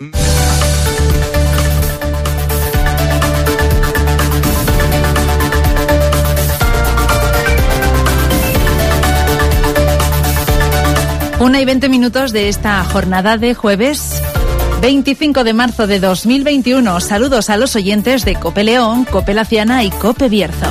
Una y 20 minutos de esta jornada de jueves 25 de marzo de 2021. Saludos a los oyentes de COPE León, COPE Laciana y COPE Bierzo.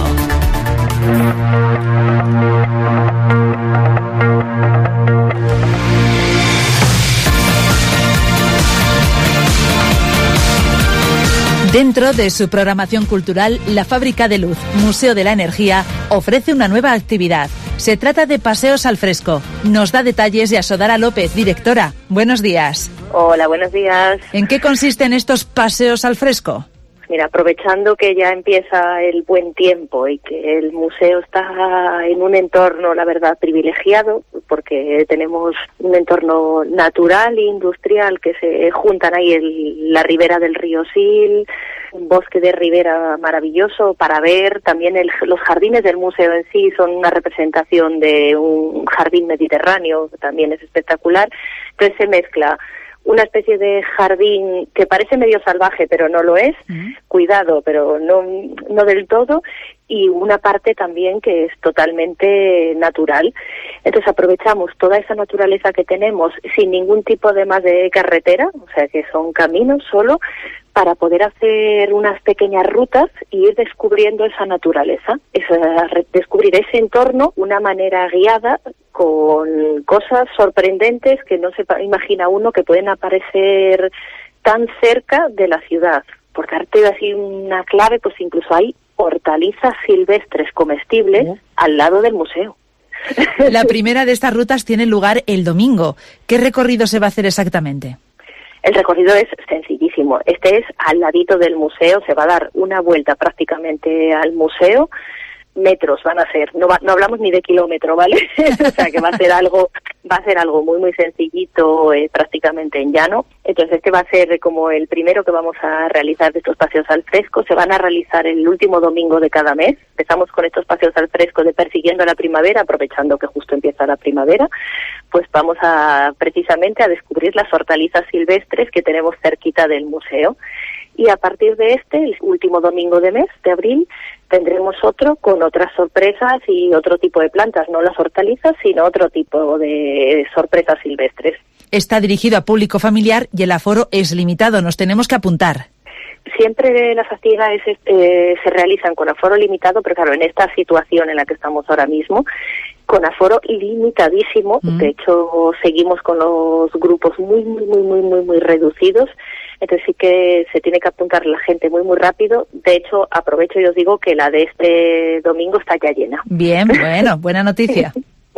Dentro de su programación cultural, la Fábrica de Luz, Museo de la Energía, ofrece una nueva actividad. Se trata de paseos al fresco. Nos da detalles Yasodhara López, directora. Buenos días. Hola, buenos días. ¿En qué consisten estos paseos al fresco? Mira, aprovechando que ya empieza el buen tiempo y que el museo está en un entorno, la verdad, privilegiado, porque tenemos un entorno natural e industrial que se juntan ahí la ribera del río Sil, un bosque de ribera maravilloso para ver. También los jardines del museo en sí son una representación de un jardín mediterráneo, también es espectacular. Entonces se mezcla una especie de jardín que parece medio salvaje, pero no lo es, cuidado, pero no del todo, y una parte también que es totalmente natural. Entonces aprovechamos toda esa naturaleza que tenemos sin ningún tipo de más de carretera, o sea que son caminos solo, para poder hacer unas pequeñas rutas y ir descubriendo esa naturaleza, descubrir ese entorno de una manera guiada, con cosas sorprendentes que no se imagina uno que pueden aparecer tan cerca de la ciudad. Por darte así una clave, pues incluso hay hortalizas silvestres comestibles al lado del museo. La primera de estas rutas tiene lugar el domingo. ¿Qué recorrido se va a hacer exactamente? El recorrido es sencillísimo. Este es al ladito del museo, se va a dar una vuelta prácticamente al museo. Metros van a ser, no hablamos ni de kilómetro, ¿vale? O sea que va a ser algo muy muy sencillito, prácticamente en llano. Entonces este va a ser como el primero que vamos a realizar de estos paseos al fresco. Se van a realizar el último domingo de cada mes. Empezamos con estos paseos al fresco de Persiguiendo la Primavera, aprovechando que justo empieza la primavera. Pues vamos precisamente a descubrir las hortalizas silvestres que tenemos cerquita del museo. Y a partir de el último domingo de mes, de abril, tendremos otro con otras sorpresas y otro tipo de plantas, no las hortalizas, sino otro tipo de sorpresas silvestres. Está dirigido a público familiar y el aforo es limitado, nos tenemos que apuntar. Siempre las actividades se realizan con aforo limitado, pero claro, en esta situación en la que estamos ahora mismo, con aforo limitadísimo. De hecho, seguimos con los grupos muy reducidos. Entonces sí que se tiene que apuntar la gente muy rápido. De hecho, aprovecho y os digo que la de este domingo está ya llena. Bien, bueno, buena noticia.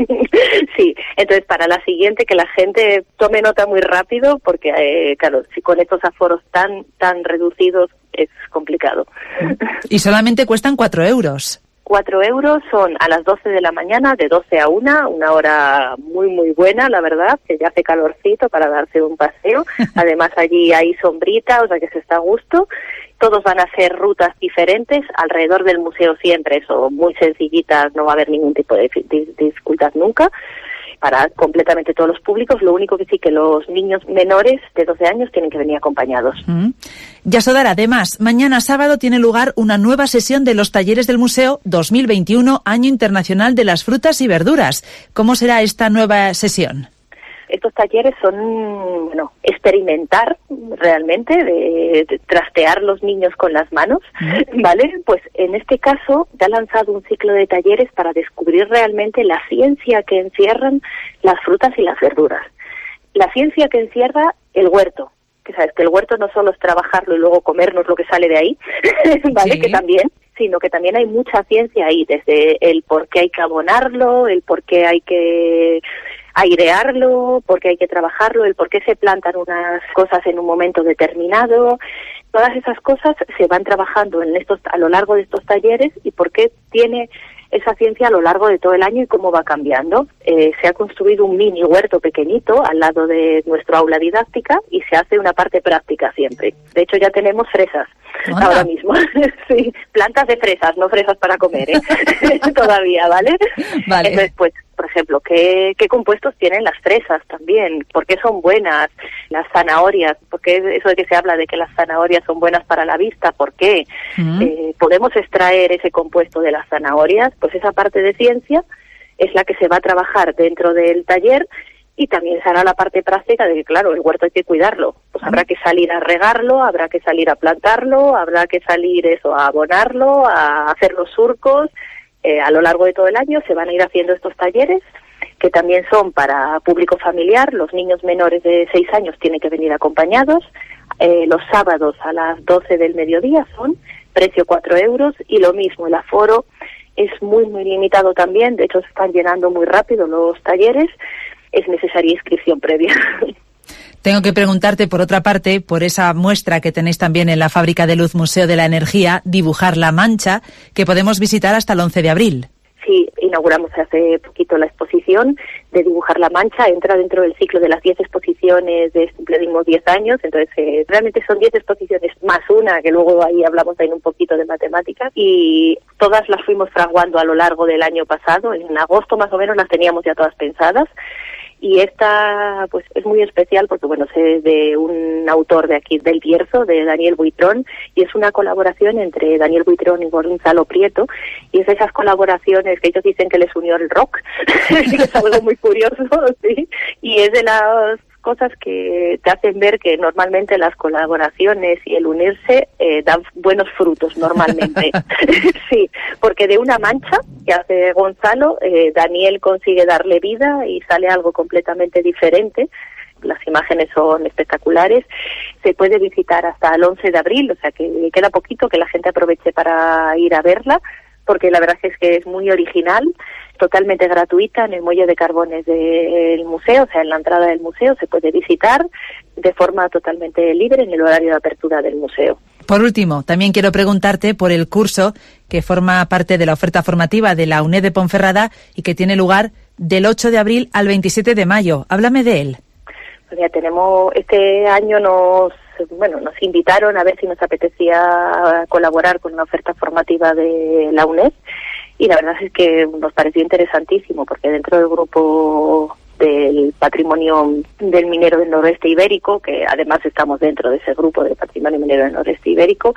Sí, entonces para la siguiente que la gente tome nota muy rápido porque, claro, si con estos aforos tan reducidos es complicado. Y solamente cuestan 4 euros. 4 euros son a las 12 de la mañana, de 12 a 1, una hora muy buena, la verdad, que ya hace calorcito para darse un paseo. Además allí hay sombrita, o sea que se está a gusto. Todos van a hacer rutas diferentes alrededor del museo siempre, eso, muy sencillitas, no va a haber ningún tipo de dificultad nunca. Para completamente todos los públicos, lo único que sí que los niños menores de 12 años tienen que venir acompañados. Yasodhara, además, mañana sábado tiene lugar una nueva sesión de los talleres del museo 2021, Año Internacional de las Frutas y Verduras. ¿Cómo será esta nueva sesión? Estos talleres son, experimentar realmente, de trastear los niños con las manos, ¿vale? Pues en este caso se ha lanzado un ciclo de talleres para descubrir realmente la ciencia que encierran las frutas y las verduras. La ciencia que encierra el huerto, que sabes que el huerto no solo es trabajarlo y luego comernos lo que sale de ahí, ¿vale? Sí. Que también, sino que también hay mucha ciencia ahí, desde el por qué hay que abonarlo, el por qué hay que airearlo, por qué hay que trabajarlo, el por qué se plantan unas cosas en un momento determinado. Todas esas cosas se van trabajando a lo largo de estos talleres y por qué tiene esa ciencia a lo largo de todo el año y cómo va cambiando. Se ha construido un mini huerto pequeñito al lado de nuestro aula didáctica y se hace una parte práctica siempre. De hecho, ya tenemos fresas ahora mismo. Sí, plantas de fresas, no fresas para comer, todavía, ¿vale? Vale. Entonces, pues por ejemplo, qué compuestos tienen las fresas también, por qué son buenas, las zanahorias, porque eso de que se habla de que las zanahorias son buenas para la vista, ¿por qué? ¿Podemos extraer ese compuesto de las zanahorias? Pues esa parte de ciencia es la que se va a trabajar dentro del taller. Y también se hará la parte práctica de que, claro, el huerto hay que cuidarlo. Pues habrá que salir a regarlo, habrá que salir a plantarlo, habrá que salir a abonarlo, a hacer los surcos. A lo largo de todo el año se van a ir haciendo estos talleres, que también son para público familiar. Los niños menores de 6 años tienen que venir acompañados. Los sábados a las 12 del mediodía son, precio 4 euros, y lo mismo, el aforo es muy, muy limitado también. De hecho, se están llenando muy rápido los talleres. Es necesaria inscripción previa. Tengo que preguntarte, por otra parte, por esa muestra que tenéis también en la Fábrica de Luz Museo de la Energía, Dibujar la Mancha, que podemos visitar hasta el 11 de abril. Sí, inauguramos hace poquito la exposición de Dibujar la Mancha. Entra dentro del ciclo de las 10 exposiciones de cumplimos 10 años. Entonces, realmente son 10 exposiciones más una, que luego ahí hablamos un poquito de matemáticas. Y todas las fuimos fraguando a lo largo del año pasado. En agosto más o menos las teníamos ya todas pensadas. Y esta, pues, es muy especial porque, bueno, es de un autor de aquí del Bierzo, de Daniel Buitrón, y es una colaboración entre Daniel Buitrón y Gonzalo Prieto, y es de esas colaboraciones que ellos dicen que les unió el rock, es algo muy curioso, sí, y es de las cosas que te hacen ver que normalmente las colaboraciones y el unirse dan buenos frutos normalmente. Sí, porque de una mancha que hace Gonzalo, Daniel consigue darle vida y sale algo completamente diferente. Las imágenes son espectaculares. Se puede visitar hasta el 11 de abril, o sea que queda poquito, que la gente aproveche para ir a verla, porque la verdad es que es muy original, totalmente gratuita en el muelle de Carbones del museo, o sea, en la entrada del museo se puede visitar de forma totalmente libre en el horario de apertura del museo. Por último, también quiero preguntarte por el curso que forma parte de la oferta formativa de la UNED de Ponferrada y que tiene lugar del 8 de abril al 27 de mayo. Háblame de él. Pues ya este año nos invitaron a ver si nos apetecía colaborar con una oferta formativa de la UNED, y la verdad es que nos pareció interesantísimo porque dentro del grupo del patrimonio del minero del noroeste ibérico, que además estamos dentro de ese grupo del patrimonio minero del noroeste ibérico,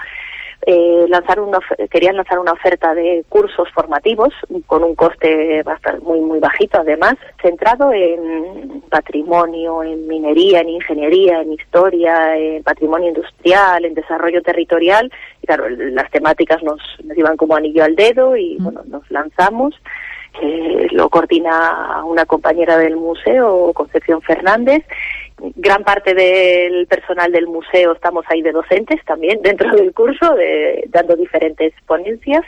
querían lanzar una oferta de cursos formativos con un coste bastante muy bajito, además centrado en patrimonio, en minería, en ingeniería, en historia, en patrimonio industrial, en desarrollo territorial. Y claro, las temáticas nos iban como anillo al dedo y bueno, nos lanzamos. Lo coordina una compañera del museo, Concepción Fernández. Gran parte del personal del museo estamos ahí de docentes también dentro del curso, dando diferentes ponencias,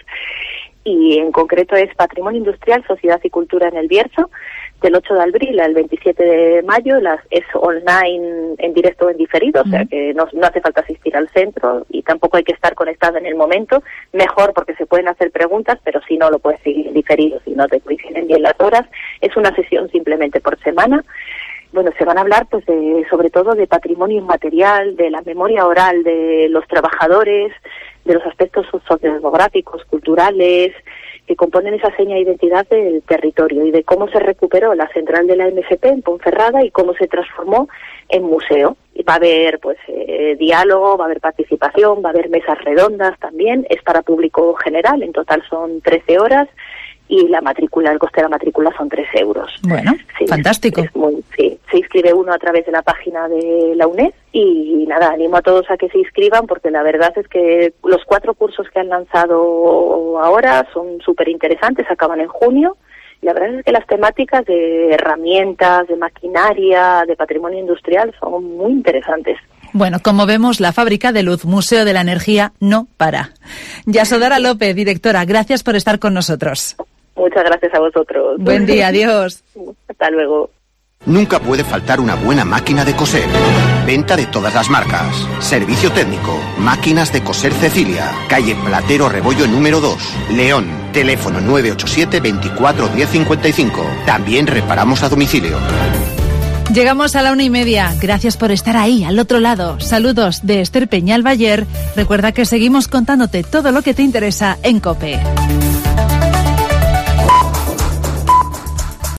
y en concreto es Patrimonio Industrial, Sociedad y Cultura en el Bierzo, del 8 de abril al 27 de mayo, es online, en directo o en diferido, o sea que no hace falta asistir al centro y tampoco hay que estar conectado en el momento, mejor porque se pueden hacer preguntas, pero si no lo puedes seguir en diferido, si no te coinciden bien las horas. Es una sesión simplemente por semana. Bueno, se van a hablar pues sobre todo de patrimonio inmaterial, de la memoria oral de los trabajadores, de los aspectos sociodemográficos, culturales, que componen esa seña de identidad del territorio, y de cómo se recuperó la central de la MFP en Ponferrada y cómo se transformó en museo. Y va a haber pues diálogo, va a haber participación, va a haber mesas redondas también. Es para público general, en total son 13 horas. Y el coste de la matrícula son 3 euros. Bueno, sí, fantástico. Sí, se inscribe uno a través de la página de la UNED y nada, animo a todos a que se inscriban porque la verdad es que los 4 cursos que han lanzado ahora son súper interesantes, acaban en junio. Y la verdad es que las temáticas de herramientas, de maquinaria, de patrimonio industrial son muy interesantes. Bueno, como vemos, la Fábrica de Luz, Museo de la Energía, no para. Yasodara López, directora, gracias por estar con nosotros. Muchas gracias a vosotros. Buen día, adiós. Hasta luego. Nunca puede faltar una buena máquina de coser. Venta de todas las marcas. Servicio técnico. Máquinas de coser Cecilia. Calle Platero Rebollo número 2. León. Teléfono 987 24 10 55. También reparamos a domicilio. Llegamos a la 1:30. Gracias por estar ahí, al otro lado. Saludos de Esther Peñal Bayer. Recuerda que seguimos contándote todo lo que te interesa en COPE.